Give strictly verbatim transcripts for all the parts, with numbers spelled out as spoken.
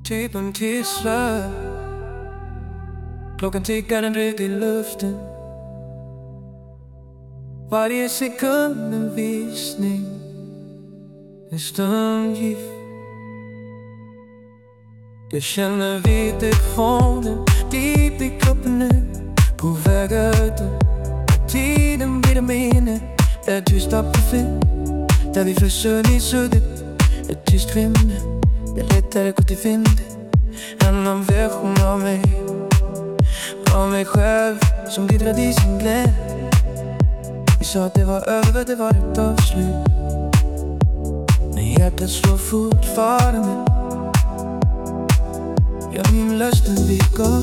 Typen tisslar. Klockan tickar, den ryter i luften. Varje sekund en visning, en stund gift. Jag känner vibrationen deep i kroppen nu, på väg ut. Tiden blir det minne, där tysta på film, där vi försöker i suddet. Ett tyst skimmer, det är lättare gå till vind. En annan version av mig, av mig själv, som glittrade i sin glädje. Vi sa att det var över, det var ett avslut. Men hjärtat slår fortfarande. Jag min lusten vi går.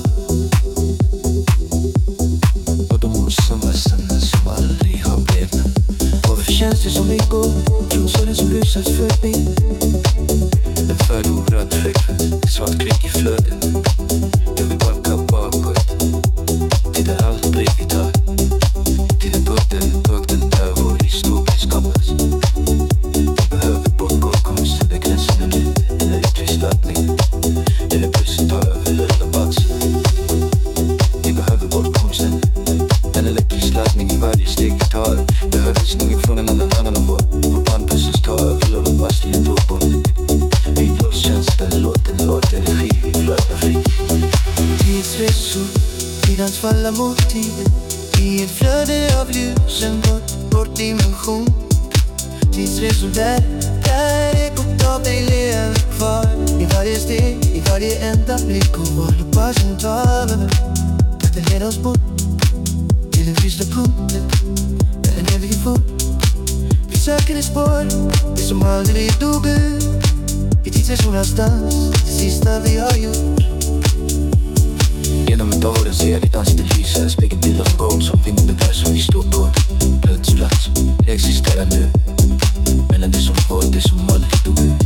Och de som var sanna, som aldrig har blivit. Och varför känns det som vi går? Ljusare som lysas förbi. En förlorad flickvän, svart klick i flödet. Jag vill backa bakåt till det aldrig vi tar. Till den punkten, punkten där vår historia skapas. Jag behöver bortgå konst, eller gränserna nu, eller ytterst laddning. Eller bussen tar över hela batsen. Vi behöver bortkonsten, en elektrisk laddning i varje steg vi tar. Behöver snygg från en annan annan och vår bandbussen tar över och fast i en råbom. Vitlåskänslan, låten, låt energi, vi flödar fri. Tidsresor, tidans falla mot tiden. I ett flöde av ljusen, bort, bort dimension. Tidsresor där, där ekot av dig lever kvar. I varje steg, i varje enda blick. Och var basen tar över. Det leder oss bort till den sista punkten, där en evig fot. Vi söker ett spår, det som aldrig dog ut. I tidsresornas dans, det sista vi har gjort. Genom dörren ser jag ditt ansikte lysa. Spegelbild av en gång som vinden där som vi stod på. Plötsplats, det existerar nu. Mellan det som var och det som aldrig dog ut.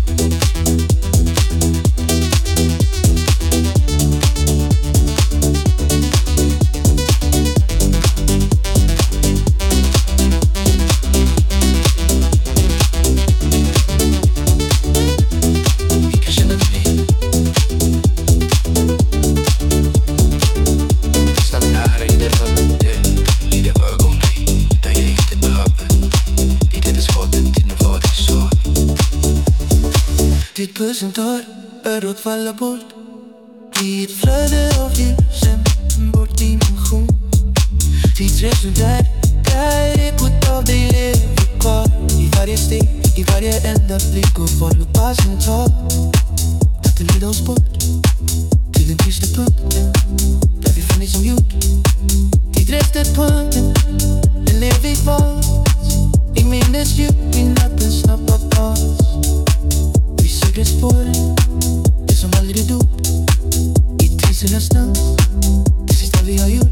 Ditt bussen tar, örat faller bort. I ett flöde av ljusen, bort dimension. Tidsresor där, där ekot av dig lever kvar. I varje steg, i varje enda blick. Och var basen tar, att det leder oss bort till den tysta punkten, där vi fann det som gjort. Tidsresterpunkten, den lever kvar. I minnes djup, i nattens snabba paus. Det spåren, det som aldrig dog. I tidsens dans, det sista vi har gjort.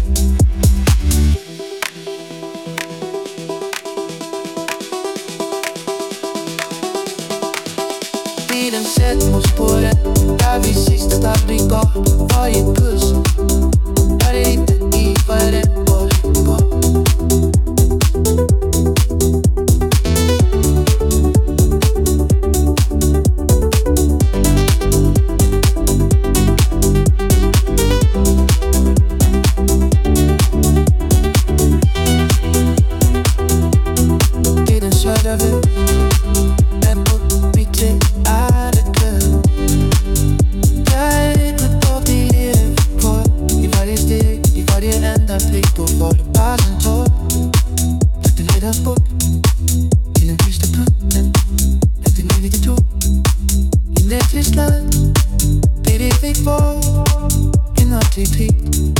Tiden sätter på spåren, där vi sista aldrig gav. Varje puls, där är inte i varje boll. Baby, big ball, you're not too deep.